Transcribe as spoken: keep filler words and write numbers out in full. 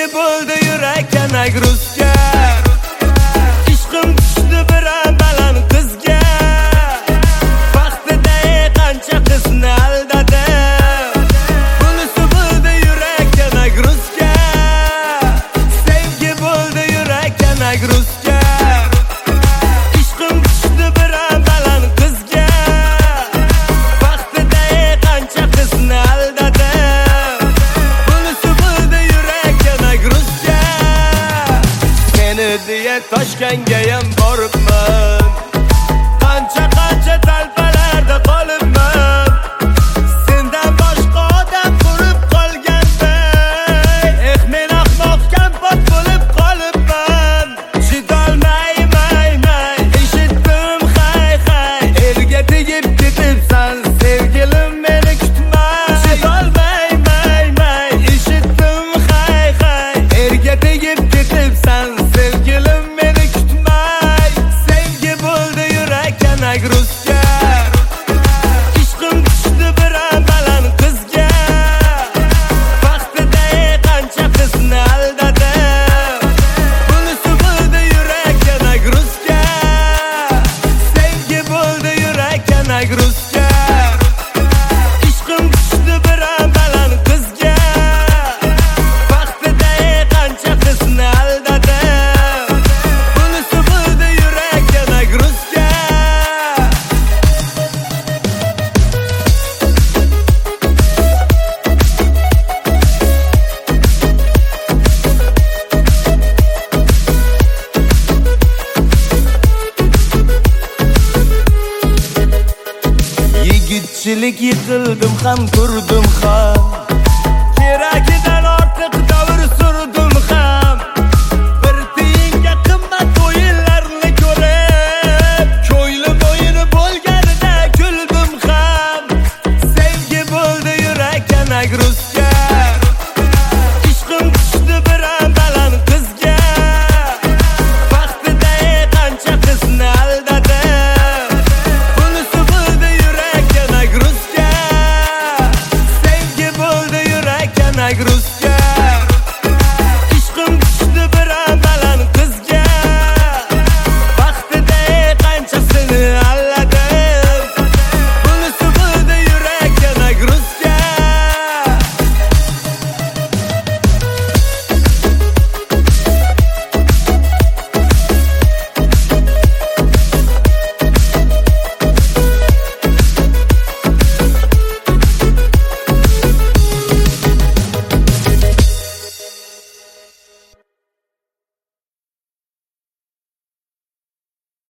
Sevgi bo'ldi yurakka nagruzga, ishqim tushdi biram baland qizga. Vaqtida qancha qizni aldadim, bunisi bo'ldi yurakka nagruzga. Sevgi bo'ldi yurakka nagruzga, ishqim tushdi biram baland qizga. Vaqtida qancha qizni aldadim, bunisi bo'ldi yurakka nagruzga. Seni deya Toshkentga ham boribman, qancha qancha talpalarda qolibman. Sendan boshqa odam ko'rib qolganman, eh men ahmoq kampot bo'lib qolibman. Chidolmayman, eshitdim hay hay, elga tegib ketibsan sevgilim meni kutma. Chidolmayman, eshitdim hay hay, elga tegib ketibsan sevgilim meni kutmay. Sevgi bo'ldi yurakka nagruzga, ishqim tushdi biram baland qizga. Vaqtida qancha qizni aldadim, bunisi bo'ldi yurakka nagruzga. Sevgi bo'ldi yurakka nagruzga, ishqim tushdi biram baland qizga. Vaqtida qancha qizni aldadim, bunisi bo'ldi yurakka nagruzga. Yigitchilik yiqildim ham ko'rdim ham,